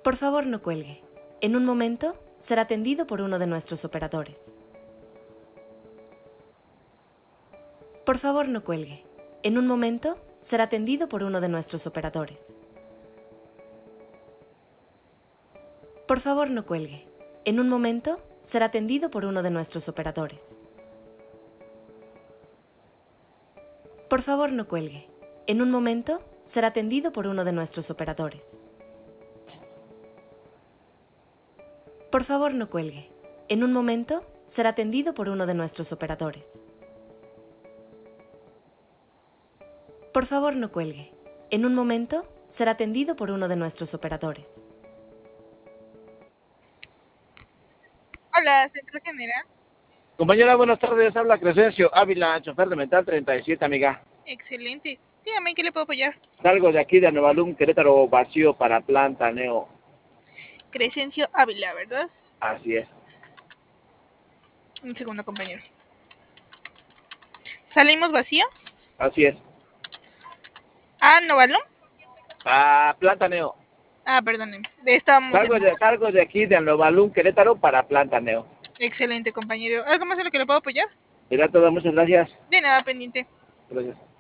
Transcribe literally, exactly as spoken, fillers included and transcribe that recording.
Por favor, no cuelgue. En un momento, será atendido por uno de nuestros operadores. Por favor, no cuelgue. En un momento, será atendido por uno de nuestros operadores. Por favor, no cuelgue. En un momento, será atendido por uno de nuestros operadores. Por favor, no cuelgue. En un momento, será atendido por uno de nuestros operadores. Por favor, no cuelgue. En un momento, será atendido por uno de nuestros operadores. Por favor, no cuelgue. En un momento, será atendido por uno de nuestros operadores. Hola, Centro General. Compañera, buenas tardes. Habla Crescencio Ávila, chofer de Metal treinta y siete, amiga. Excelente. Dígame, ¿en qué le puedo apoyar? Salgo de aquí de Nueva Lum, Querétaro, vacío para Planta Neo. Crescencio Ávila, ¿verdad? Así es. Un segundo, compañero. ¿Salimos vacío? Así es. Ah, ¿Novalum? A Planta Neo. Ah, perdón. Estábamos Salgo en... de, salgo de aquí de Nueva Lum, Querétaro para Planta Neo. Excelente, compañero. ¿Algo más en lo que le puedo apoyar? Será todo, muchas gracias. De nada, pendiente. Gracias.